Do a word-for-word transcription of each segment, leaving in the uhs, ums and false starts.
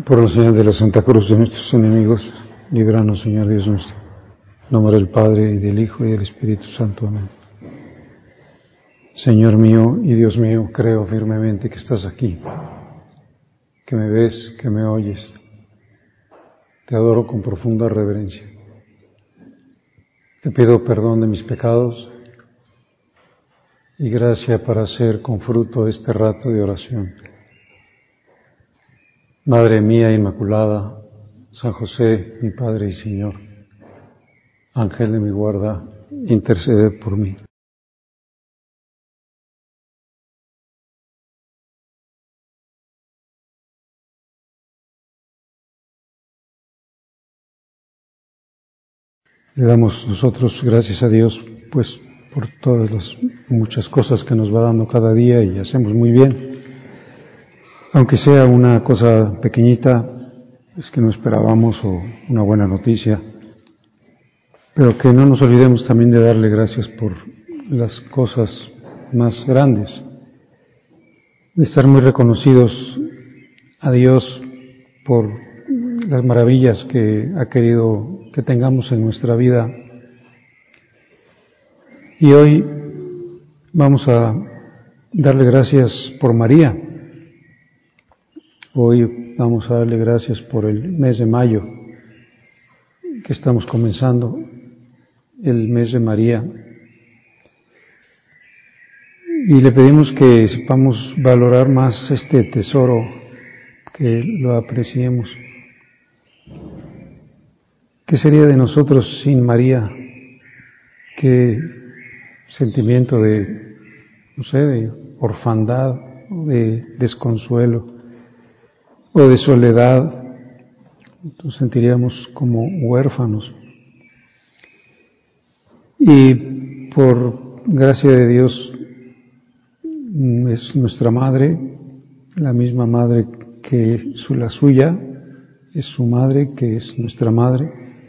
Por la señal de la Santa Cruz de nuestros enemigos, líbranos, Señor Dios nuestro. En nombre del Padre, y del Hijo, y del Espíritu Santo. Amén. Señor mío y Dios mío, creo firmemente que estás aquí, que me ves, que me oyes. Te adoro con profunda reverencia. Te pido perdón de mis pecados y gracia para hacer con fruto este rato de oración. Madre mía Inmaculada, San José, mi Padre y Señor, Ángel de mi guarda, intercede por mí. Le damos nosotros gracias a Dios, pues, por todas las muchas cosas que nos va dando cada día y hacemos muy bien. Aunque sea una cosa pequeñita, es que no esperábamos, o una buena noticia, pero que no nos olvidemos también de darle gracias por las cosas más grandes, de estar muy reconocidos a Dios por las maravillas que ha querido que tengamos en nuestra vida. Y hoy vamos a darle gracias por María. Hoy vamos a darle gracias por el mes de mayo que estamos comenzando, el mes de María. Y le pedimos que sepamos valorar más este tesoro, que lo apreciemos. ¿Qué sería de nosotros sin María? ¿Qué sentimiento de, no sé, de orfandad, de desconsuelo o de soledad? Nos sentiríamos como huérfanos. Y por gracia de Dios es nuestra madre, la misma madre que la suya, es su madre que es nuestra madre.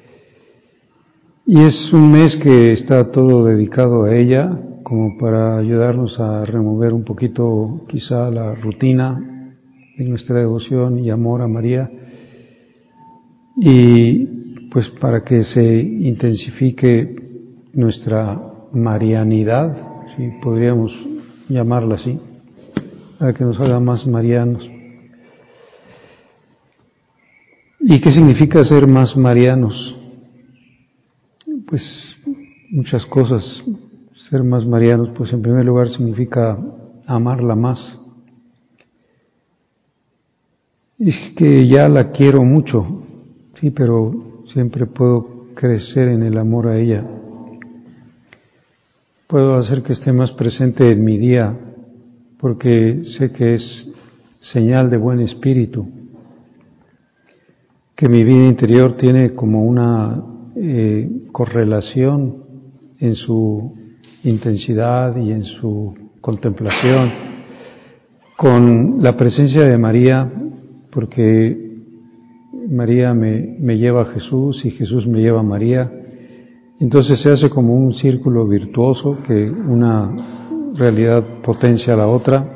Y es un mes que está todo dedicado a ella, como para ayudarnos a remover un poquito quizá la rutina de nuestra devoción y amor a María, y pues para que se intensifique nuestra marianidad, si podríamos llamarla así, para que nos haga más marianos. ¿Y qué significa ser más marianos? Pues muchas cosas. Ser más marianos, pues en primer lugar significa amarla más. Es que ya la quiero mucho, sí, pero siempre puedo crecer en el amor a ella. Puedo hacer que esté más presente en mi día, porque sé que es señal de buen espíritu, que mi vida interior tiene como una eh, correlación en su intensidad y en su contemplación con la presencia de María, porque María me, me lleva a Jesús y Jesús me lleva a María. Entonces se hace como un círculo virtuoso que una realidad potencia a la otra.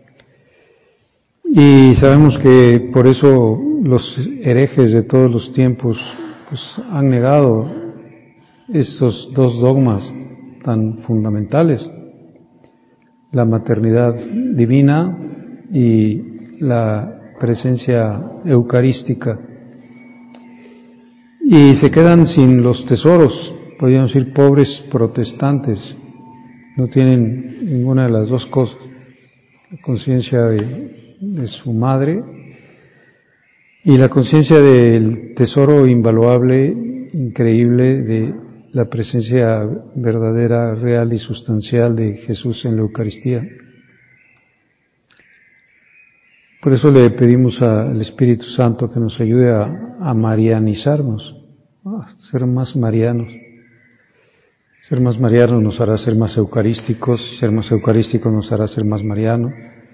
Y sabemos que por eso los herejes de todos los tiempos pues, han negado estos dos dogmas tan fundamentales: la maternidad divina y la presencia eucarística. Y se quedan sin los tesoros, podríamos decir pobres protestantes, no tienen ninguna de las dos cosas, la conciencia de, de su madre y la conciencia del tesoro invaluable, increíble, de la presencia verdadera, real y sustancial de Jesús en la Eucaristía. Por eso le pedimos al Espíritu Santo que nos ayude a, a marianizarnos, a ser más marianos. Ser más marianos nos hará ser más eucarísticos, ser más eucarísticos nos hará ser más marianos,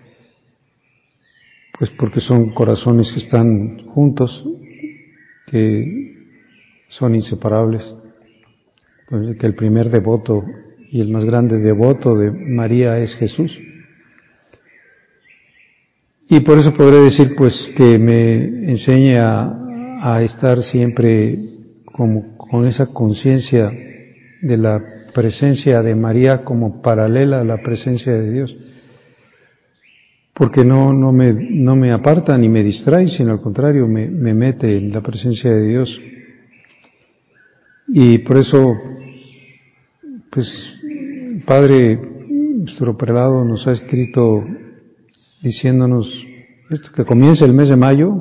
pues porque son corazones que están juntos, que son inseparables. Pues que el primer devoto y el más grande devoto de María es Jesús. Y por eso podré decir pues que me enseñe a, a estar siempre como con esa conciencia de la presencia de María como paralela a la presencia de Dios, porque no, no, me, no me aparta ni me distrae, sino al contrario, me, me mete en la presencia de Dios. Y por eso, pues, el Padre, nuestro prelado, nos ha escrito diciéndonos esto, que comienza el mes de mayo,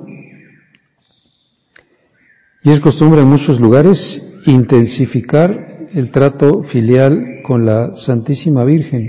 y es costumbre en muchos lugares intensificar el trato filial con la Santísima Virgen.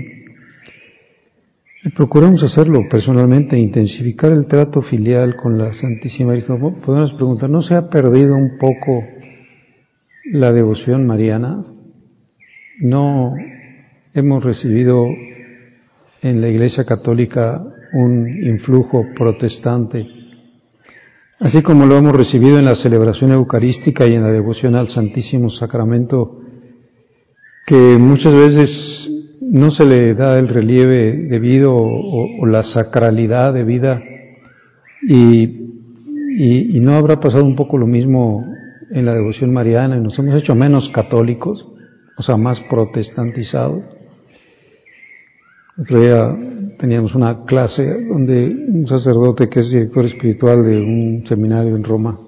Y procuramos hacerlo personalmente, intensificar el trato filial con la Santísima Virgen. Podemos preguntar, ¿no se ha perdido un poco la devoción mariana? ¿No hemos recibido en la Iglesia Católica un influjo protestante, así como lo hemos recibido en la celebración eucarística y en la devoción al Santísimo Sacramento, que muchas veces no se le da el relieve debido o, o la sacralidad debida, y, y, y no habrá pasado un poco lo mismo en la devoción mariana, y nos hemos hecho menos católicos, o sea, más protestantizados. Otro día teníamos una clase donde un sacerdote que es director espiritual de un seminario en Roma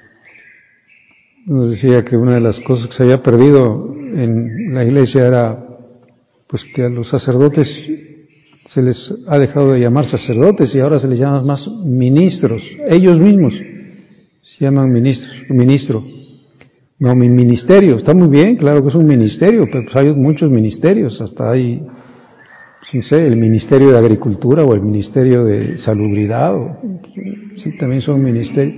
nos decía que una de las cosas que se había perdido en la iglesia era pues que a los sacerdotes se les ha dejado de llamar sacerdotes y ahora se les llama más ministros. Ellos mismos se llaman ministros, ministro. No, mi ministerio, está muy bien, claro que es un ministerio, pero pues hay muchos ministerios, hasta hay, no sé, el Ministerio de Agricultura o el Ministerio de Salubridad, o, sí, también son ministerios.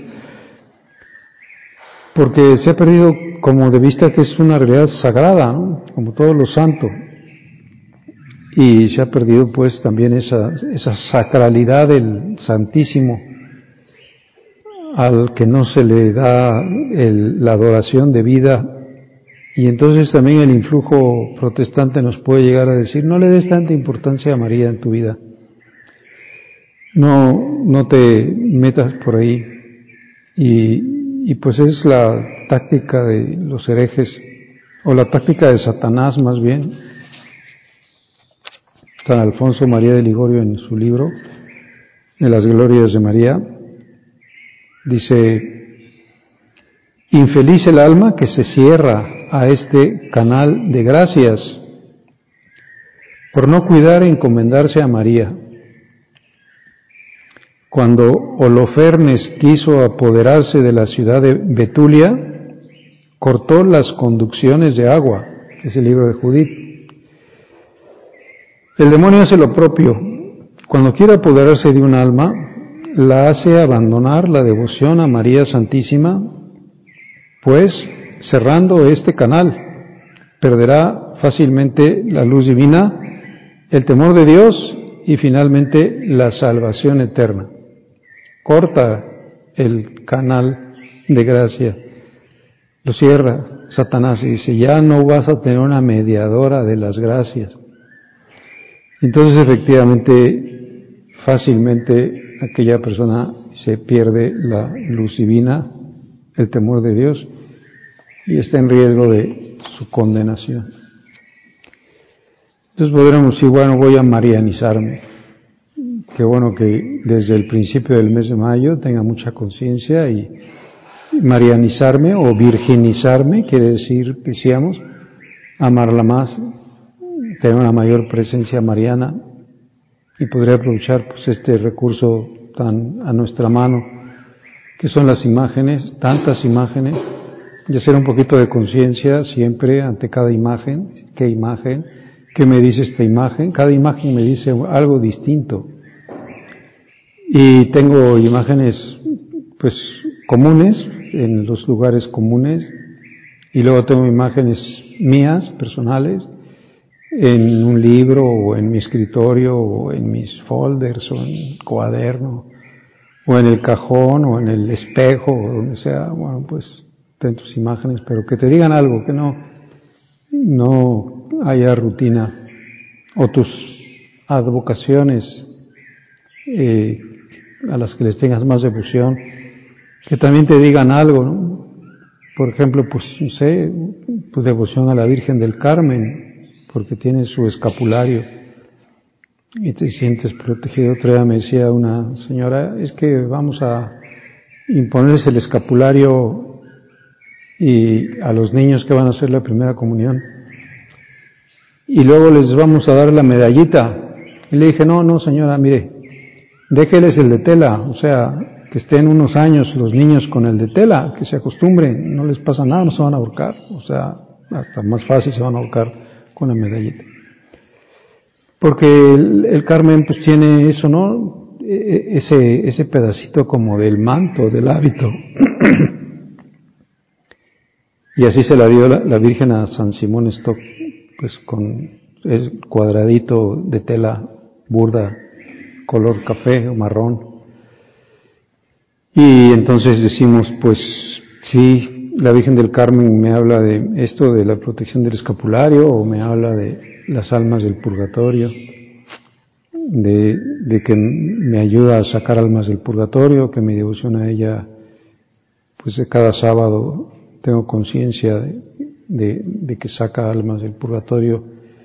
Porque se ha perdido como de vista que es una realidad sagrada, ¿no? Como todo lo santo. Y se ha perdido pues también esa, esa sacralidad del Santísimo, al que no se le da el, la adoración debida. Y entonces también el influjo protestante nos puede llegar a decir, no le des tanta importancia a María en tu vida. No, no te metas por ahí. Y, y pues es la táctica de los herejes, o la táctica de Satanás más bien. San Alfonso María de Ligorio, en su libro de las Glorias de María, dice: infeliz el alma que se cierra a este canal de gracias por no cuidar e encomendarse a María. Cuando Holofernes quiso apoderarse de la ciudad de Betulia, cortó las conducciones de agua. Es el libro de Judith. El demonio hace lo propio. Cuando quiere apoderarse de un alma, la hace abandonar la devoción a María Santísima, pues, cerrando este canal, perderá fácilmente la luz divina, el temor de Dios y finalmente la salvación eterna. Corta el canal de gracia, lo cierra Satanás y dice, ya no vas a tener una mediadora de las gracias. Entonces efectivamente, fácilmente aquella persona se pierde la luz divina, el temor de Dios, y está en riesgo de su condenación. Entonces podremos decir, bueno, voy a marianizarme. Qué bueno que desde el principio del mes de mayo tenga mucha conciencia y marianizarme o virginizarme, quiere decir, decíamos, amarla más, tener una mayor presencia mariana, y podría aprovechar pues este recurso tan a nuestra mano, que son las imágenes, tantas imágenes, y hacer un poquito de conciencia siempre ante cada imagen. ¿Qué imagen? ¿Qué me dice esta imagen? Cada imagen me dice algo distinto. Y tengo imágenes pues comunes, en los lugares comunes, y luego tengo imágenes mías, personales, en un libro, o en mi escritorio, o en mis folders, o en el cuaderno, o en el cajón, o en el espejo, o donde sea. Bueno, pues ten tus imágenes, pero que te digan algo, que no, no haya rutina, o tus advocaciones, eh, a las que les tengas más devoción, que también te digan algo, ¿no? Por ejemplo, pues, no sé, tu devoción a la Virgen del Carmen, porque tiene su escapulario y te sientes protegido. Otra vez me decía una señora, es que vamos a imponerles el escapulario y a los niños que van a hacer la primera comunión, y luego les vamos a dar la medallita. Y le dije, no, no señora, mire, déjeles el de tela, o sea, que estén unos años los niños con el de tela, que se acostumbren, no les pasa nada, no se van a ahorcar, o sea, hasta más fácil se van a ahorcar con la medallita. Porque el, el Carmen pues tiene eso, ¿no? Ese, ese pedacito como del manto, del hábito. Y así se la dio la, la Virgen a San Simón Stock, pues con el cuadradito de tela burda, color café o marrón. Y entonces decimos, pues sí, la Virgen del Carmen me habla de esto, de la protección del escapulario, o me habla de las almas del purgatorio, de, de que me ayuda a sacar almas del purgatorio, que mi devoción a ella, pues de cada sábado tengo conciencia de, de, de que saca almas del purgatorio.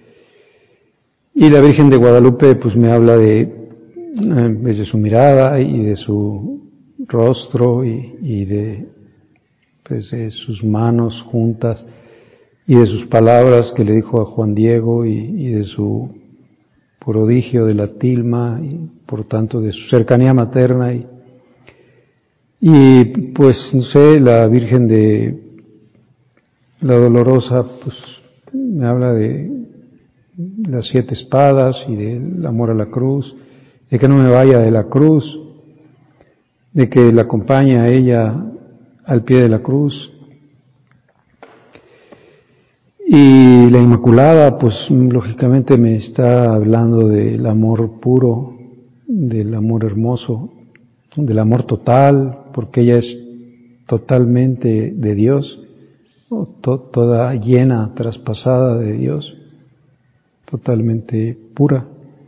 Y la Virgen de Guadalupe pues me habla de, eh, desde su mirada y de su rostro y, y de, pues de sus manos juntas y de sus palabras que le dijo a Juan Diego y, y de su prodigio de la tilma y por tanto de su cercanía materna y, y pues no sé, la Virgen de la Dolorosa pues me habla de las siete espadas y del amor a la cruz, de que no me vaya de la cruz, de que la acompañe a ella al pie de la cruz. Y la Inmaculada, pues lógicamente me está hablando del amor puro, del amor hermoso, del amor total, porque ella es totalmente de Dios, to- toda llena, traspasada de Dios, totalmente pura.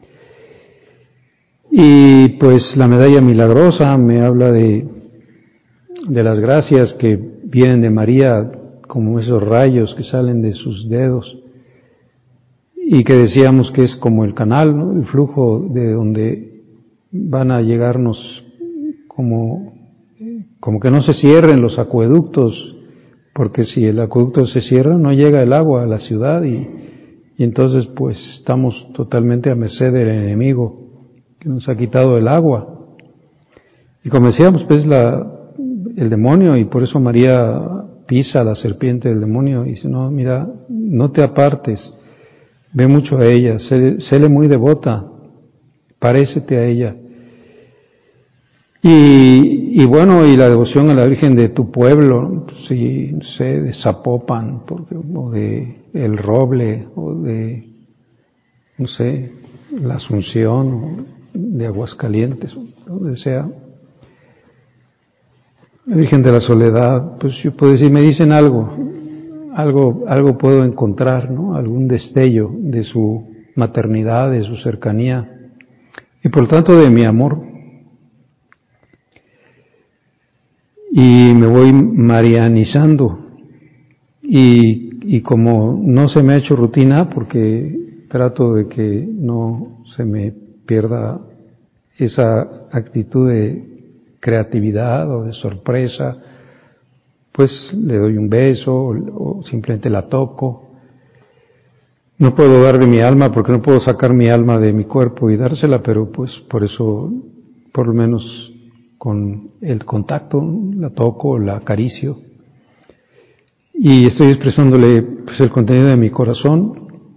Y pues la medalla milagrosa me habla de, de las gracias que vienen de María, como esos rayos que salen de sus dedos, y que decíamos que es como el canal, ¿no? El flujo de donde van a llegarnos como, como que no se cierren los acueductos, porque si el acueducto se cierra no llega el agua a la ciudad y, y entonces pues estamos totalmente a merced del enemigo que nos ha quitado el agua. Y como decíamos, pues la, el demonio, y por eso María pisa a la serpiente del demonio y dice, no, mira, no te apartes, ve mucho a ella, sé, séle muy devota, parécete a ella. Y, y bueno, y la devoción a la Virgen de tu pueblo, sí, no sé, de Zapopan, porque, o de El Roble, o de, no sé, la Asunción, o de Aguascalientes, o donde sea. La Virgen de la Soledad, pues yo puedo decir, me dicen algo, algo, algo puedo encontrar, ¿no? Algún destello de su maternidad, de su cercanía, y por tanto de mi amor. Y me voy marianizando, y, y como no se me ha hecho rutina, porque trato de que no se me pierda esa actitud de creatividad o de sorpresa, pues le doy un beso o, o simplemente la toco. No puedo dar de mi alma porque no puedo sacar mi alma de mi cuerpo y dársela, pero pues por eso, por lo menos con el contacto, la toco, la acaricio y estoy expresándole pues el contenido de mi corazón.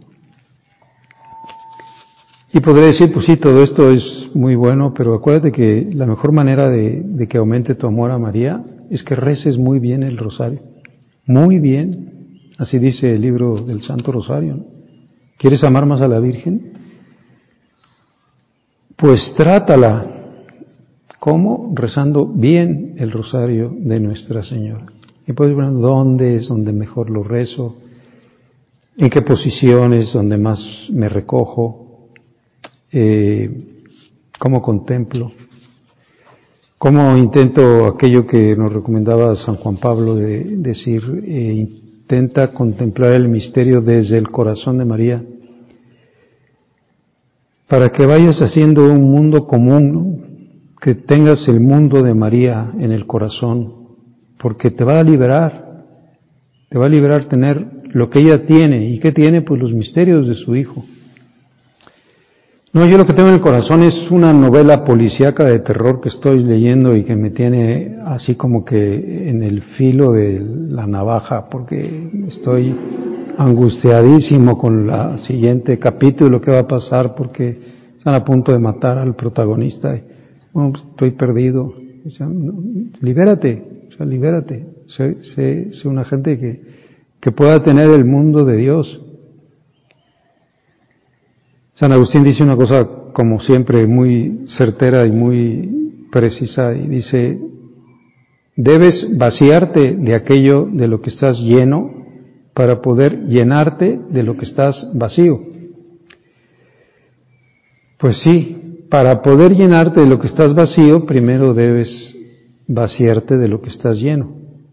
Y podré decir, pues sí, todo esto es muy bueno, pero acuérdate que la mejor manera de, de que aumente tu amor a María es que reces muy bien el rosario. Muy bien. Así dice el libro del Santo Rosario, ¿no? ¿Quieres amar más a la Virgen? Pues trátala. ¿Cómo? Rezando bien el rosario de Nuestra Señora. Y puedes ver dónde es donde mejor lo rezo, en qué posiciones donde más me recojo, eh, cómo contemplo. cómo intento aquello que nos recomendaba San Juan Pablo de decir, eh, intenta contemplar el misterio desde el corazón de María, para que vayas haciendo un mundo común, ¿no? Que tengas el mundo de María en el corazón, porque te va a liberar, te va a liberar tener lo que ella tiene. ¿Y qué tiene? Pues los misterios de su Hijo. No, yo lo que tengo en el corazón es una novela policíaca de terror que estoy leyendo y que me tiene así como que en el filo de la navaja, porque estoy angustiadísimo con el siguiente capítulo, qué va a pasar, porque están a punto de matar al protagonista. Bueno, pues estoy perdido. O sea, no, libérate, o sea, libérate. Sé, sé, sé una gente que, que pueda tener el mundo de Dios. San Agustín dice una cosa, como siempre, muy certera y muy precisa, y dice, debes vaciarte de aquello de lo que estás lleno para poder llenarte de lo que estás vacío. Pues sí, para poder llenarte de lo que estás vacío, primero debes vaciarte de lo que estás lleno.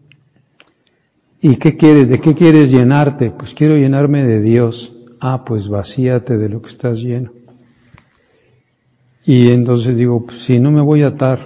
¿Y qué quieres? ¿De qué quieres llenarte? Pues quiero llenarme de Dios. Ah, pues vacíate de lo que estás lleno. Y entonces digo, pues si no me voy a atar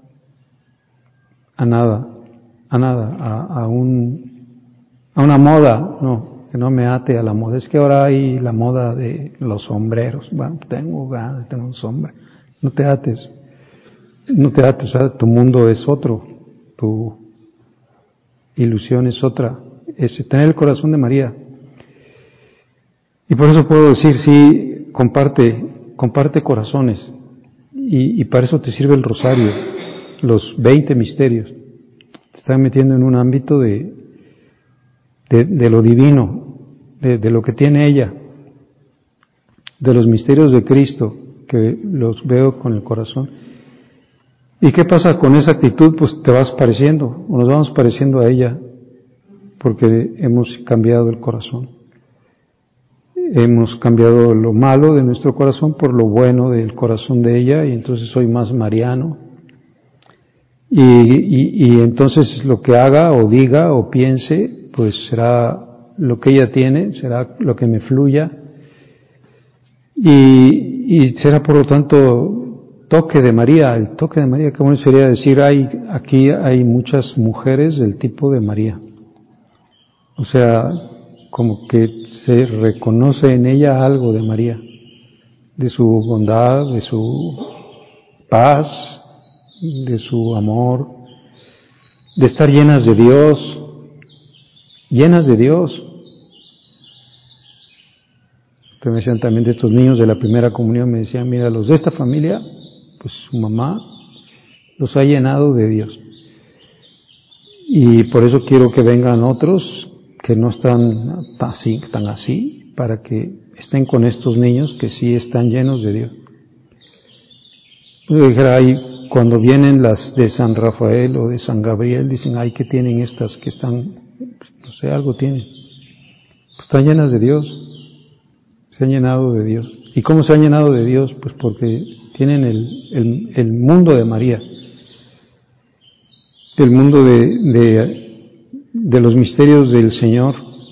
a nada, a nada, a, a un, a una moda, no, que no me ate a la moda. Es que ahora hay la moda de los sombreros. Bueno, tengo ganas de tener un sombrero. No te ates, no te ates, o sea, tu mundo es otro, tu ilusión es otra, es tener el corazón de María. Y por eso puedo decir, sí, comparte, comparte corazones. Y, y para eso te sirve el rosario, los veinte misterios. Te están metiendo en un ámbito de, de, de lo divino, de, de lo que tiene ella, de los misterios de Cristo, que los veo con el corazón. ¿Y qué pasa con esa actitud? Pues te vas pareciendo, o nos vamos pareciendo a ella, porque hemos cambiado el corazón. Hemos cambiado lo malo de nuestro corazón por lo bueno del corazón de ella, y entonces soy más mariano. Y, y, y entonces lo que haga o diga o piense, pues será lo que ella tiene, será lo que me fluya, y, y será por lo tanto toque de María, el toque de María. ¿Cómo sería decir? Hay, aquí hay muchas mujeres del tipo de María. O sea, como que se reconoce en ella algo de María, de su bondad, de su paz, de su amor, de estar llenas de Dios, llenas de Dios. Ustedes me decían también de estos niños de la primera comunión, me decían, mira, los de esta familia, pues su mamá los ha llenado de Dios. Y por eso quiero que vengan otros que no están así, están así, para que estén con estos niños que sí están llenos de Dios. Yo dijera, ay, cuando vienen las de San Rafael o de San Gabriel, dicen, ay, ¿qué tienen estas que están? No sé, algo tienen. Pues están llenas de Dios, se han llenado de Dios. ¿Y cómo se han llenado de Dios? Pues porque tienen el, el, el mundo de María, el mundo de, de de los misterios del Señor,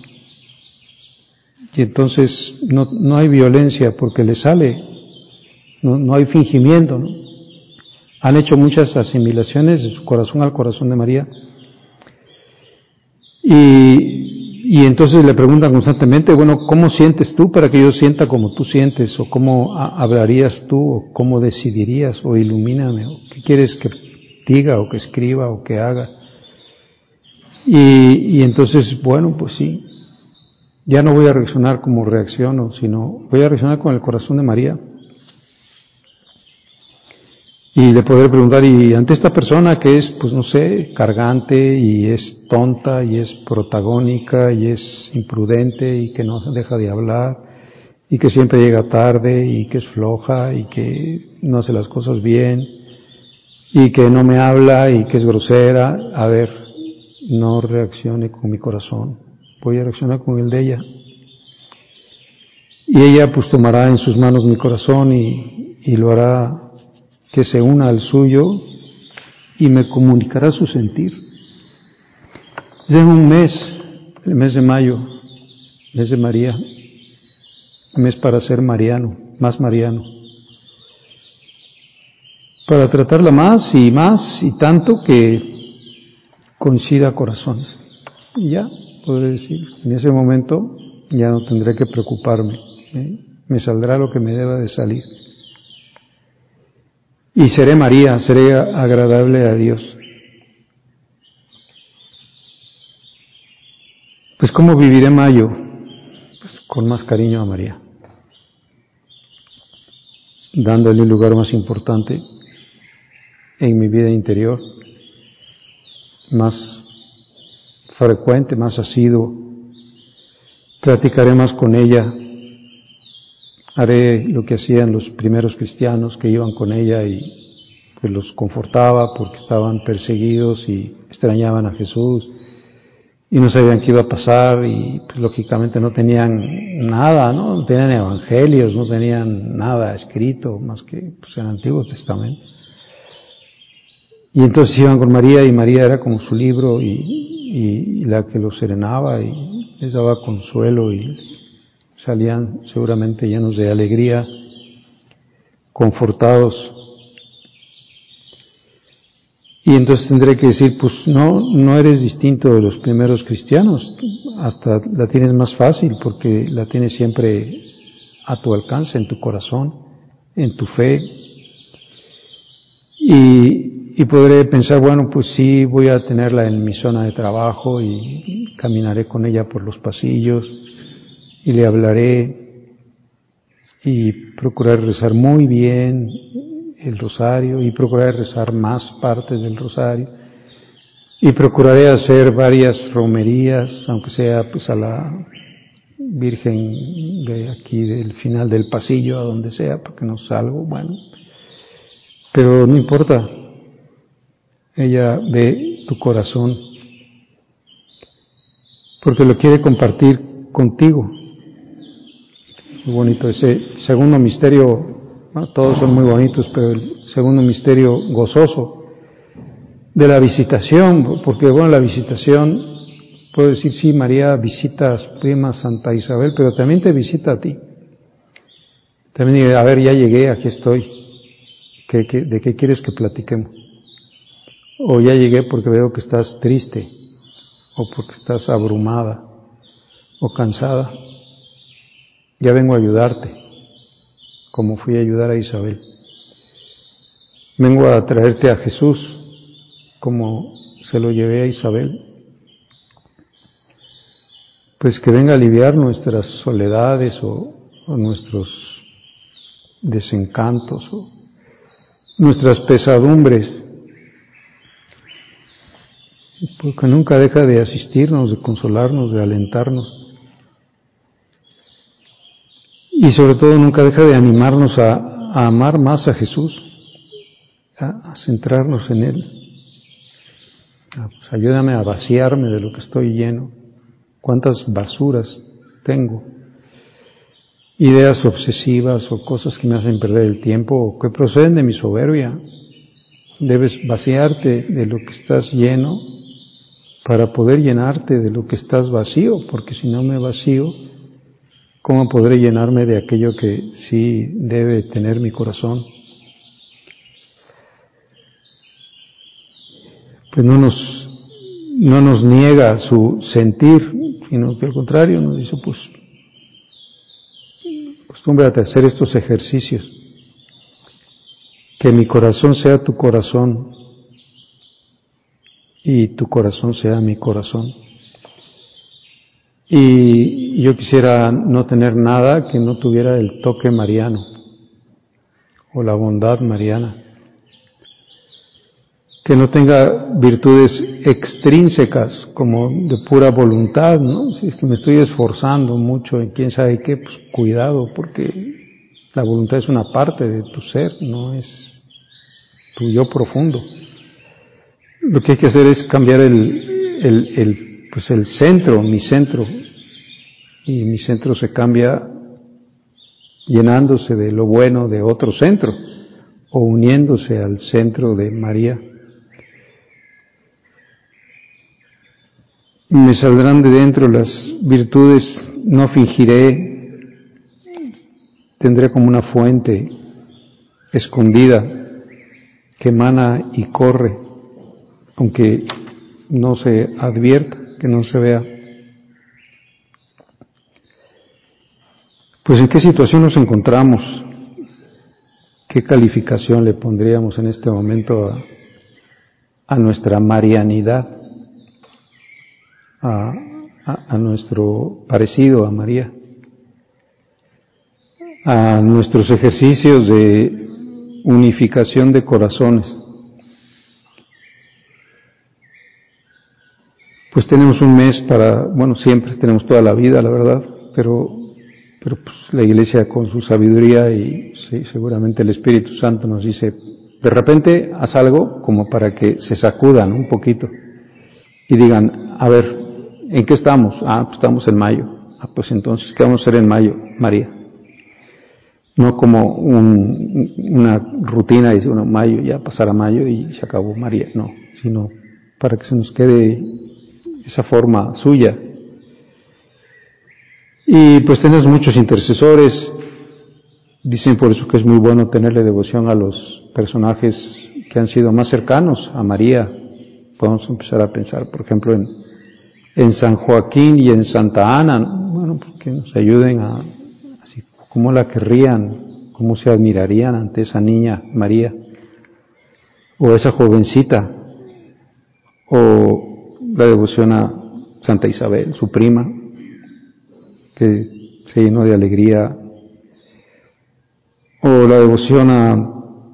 y entonces no, no hay violencia porque le sale, no, no hay fingimiento, ¿no? Han hecho muchas asimilaciones de su corazón al corazón de María, y, y entonces le preguntan constantemente, bueno, ¿cómo sientes tú para que yo sienta como tú sientes? O ¿cómo hablarías tú? O ¿cómo decidirías? O ilumíname, o ¿qué quieres que diga o que escriba o que haga? Y, y entonces, bueno, pues sí, ya no voy a reaccionar como reacciono, sino voy a reaccionar con el corazón de María. Y le podré preguntar, y ante esta persona que es, pues no sé, cargante, y es tonta, y es protagónica, y es imprudente, y que no deja de hablar, y que siempre llega tarde, y que es floja, y que no hace las cosas bien, y que no me habla, y que es grosera, a ver, no reaccione con mi corazón, voy a reaccionar con el de ella. Y ella pues tomará en sus manos mi corazón y, y lo hará que se una al suyo, y me comunicará su sentir. Es un mes, el mes de mayo, mes de María, mes para ser mariano, más mariano, para tratarla más y más y tanto que coincida corazones. Y ya, podré decir, en ese momento ya no tendré que preocuparme, ¿eh? Me saldrá lo que me deba de salir. Y seré María, seré agradable a Dios. Pues ¿cómo viviré mayo? Pues con más cariño a María, dándole el lugar más importante en mi vida interior, más frecuente, más asiduo. Platicaré más con ella, haré lo que hacían los primeros cristianos que iban con ella y pues los confortaba porque estaban perseguidos y extrañaban a Jesús y no sabían qué iba a pasar y pues lógicamente no tenían nada, ¿no? No tenían evangelios, no tenían nada escrito más que pues, el Antiguo Testamento. Y entonces iban con María y María era como su libro y, y, y la que los serenaba y les daba consuelo y salían seguramente llenos de alegría, confortados. Y entonces tendré que decir, pues no, no eres distinto de los primeros cristianos, hasta la tienes más fácil porque la tienes siempre a tu alcance, en tu corazón, en tu fe. Y, y podré pensar, bueno, pues sí, voy a tenerla en mi zona de trabajo y caminaré con ella por los pasillos y le hablaré y procuraré rezar muy bien el rosario y procuraré rezar más partes del rosario y procuraré hacer varias romerías, aunque sea pues a la Virgen de aquí del final del pasillo, a donde sea, porque no salgo, bueno, pero no importa, ella ve tu corazón porque lo quiere compartir contigo. Muy bonito ese segundo misterio. Bueno, todos son muy bonitos, pero el segundo misterio gozoso de la visitación, porque bueno, la visitación, puedo decir, sí, María visita a su prima Santa Isabel, pero también te visita a ti. También dice, a ver, ya llegué, aquí estoy, ¿Qué, qué, ¿de qué quieres que platiquemos? O ya llegué porque veo que estás triste, o porque estás abrumada, o cansada, ya vengo a ayudarte, como fui a ayudar a Isabel. Vengo a traerte a Jesús, como se lo llevé a Isabel. Pues que venga a aliviar nuestras soledades o, o nuestros desencantos o nuestras pesadumbres, porque nunca deja de asistirnos, de consolarnos, de alentarnos. Y sobre todo nunca deja de animarnos a, a amar más a Jesús, a, a centrarnos en Él. Ah, pues ayúdame a vaciarme de lo que estoy lleno. Cuántas basuras tengo, ideas obsesivas o cosas que me hacen perder el tiempo o que proceden de mi soberbia. Debes vaciarte de lo que estás lleno para poder llenarte de lo que estás vacío, porque si no me vacío, ¿cómo podré llenarme de aquello que sí debe tener mi corazón? Pues no nos, no nos niega su sentir, sino que al contrario nos dice, pues, acostúmbrate a hacer estos ejercicios. Que mi corazón sea tu corazón y tu corazón sea mi corazón. Y yo quisiera no tener nada que no tuviera el toque mariano o la bondad mariana. Que no tenga virtudes extrínsecas como de pura voluntad, ¿no? Si es que me estoy esforzando mucho en quién sabe qué, pues cuidado, porque la voluntad es una parte de tu ser, no es tu yo profundo. Lo que hay que hacer es cambiar el, el, el, pues el centro, mi centro, y mi centro se cambia llenándose de lo bueno de otro centro, o uniéndose al centro de María. Me saldrán de dentro las virtudes, no fingiré, tendré como una fuente escondida que emana y corre, aunque no se advierta, que no se vea. Pues ¿en qué situación nos encontramos? ¿Qué calificación le pondríamos en este momento a, a nuestra marianidad, a, a, a nuestro parecido a María, a nuestros ejercicios de unificación de corazones? Pues tenemos un mes para, bueno, siempre tenemos toda la vida, la verdad, pero pero pues la Iglesia con su sabiduría y sí, seguramente el Espíritu Santo nos dice, de repente haz algo como para que se sacudan un poquito y digan, a ver, ¿en qué estamos? Ah, pues estamos en mayo. Ah, pues entonces, ¿qué vamos a hacer en mayo, María? No como un, una rutina, dice uno, mayo, ya pasará mayo y se acabó María, no, sino para que se nos quede esa forma suya. Y pues tenemos muchos intercesores, dicen por eso que es muy bueno tenerle devoción a los personajes que han sido más cercanos a María. Podemos empezar a pensar, por ejemplo, en, en San Joaquín y en Santa Ana, bueno, pues que nos ayuden a, así, cómo la querrían, cómo se admirarían ante esa niña María, o esa jovencita, o la devoción a Santa Isabel, su prima, que se llenó de alegría, o la devoción a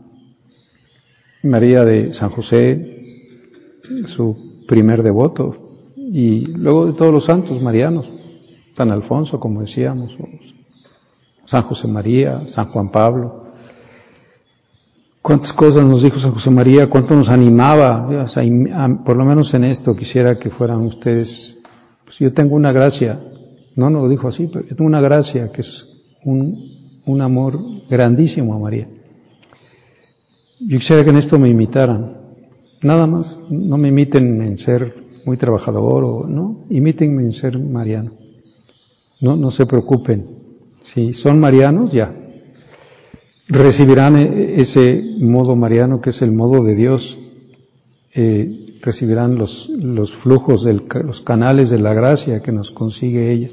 María de San José, su primer devoto, y luego de todos los santos marianos, San Alfonso, como decíamos, San José María, San Juan Pablo. ¿Cuántas cosas nos dijo San José María? ¿Cuánto nos animaba? O sea, por lo menos en esto quisiera que fueran ustedes, pues yo tengo una gracia. No nos lo dijo así, pero yo tengo una gracia que es un, un amor grandísimo a María. Yo quisiera que en esto me imitaran, nada más, no me imiten en ser muy trabajador o no, imítenme en ser mariano. No, no se preocupen, si son marianos ya recibirán ese modo mariano que es el modo de Dios, eh, recibirán los los flujos, del, los canales de la gracia que nos consigue ella.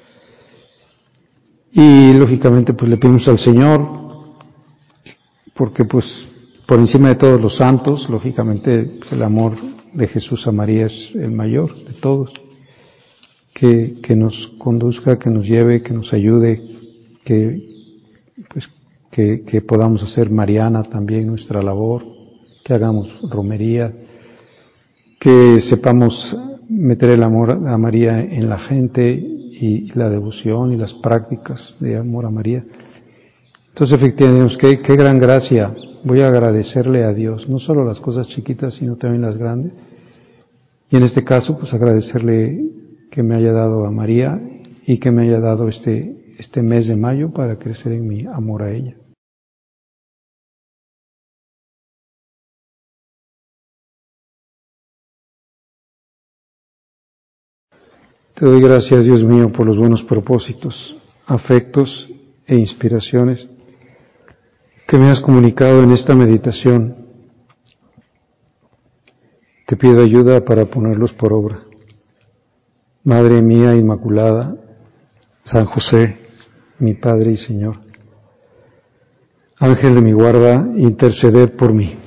Y lógicamente pues le pedimos al Señor, porque pues por encima de todos los santos, lógicamente pues, el amor de Jesús a María es el mayor de todos, que, que nos conduzca, que nos lleve, que nos ayude, que pues que, que podamos hacer mariana también nuestra labor, que hagamos romería, que sepamos meter el amor a María en la gente y la devoción y las prácticas de amor a María. Entonces, efectivamente, qué, qué gran gracia. Voy a agradecerle a Dios, no solo las cosas chiquitas, sino también las grandes. Y en este caso, pues agradecerle que me haya dado a María y que me haya dado este, este mes de mayo para crecer en mi amor a ella. Te doy gracias, Dios mío, por los buenos propósitos, afectos e inspiraciones que me has comunicado en esta meditación. Te pido ayuda para ponerlos por obra. Madre mía Inmaculada, San José, mi Padre y Señor, Ángel de mi guarda, interceded por mí.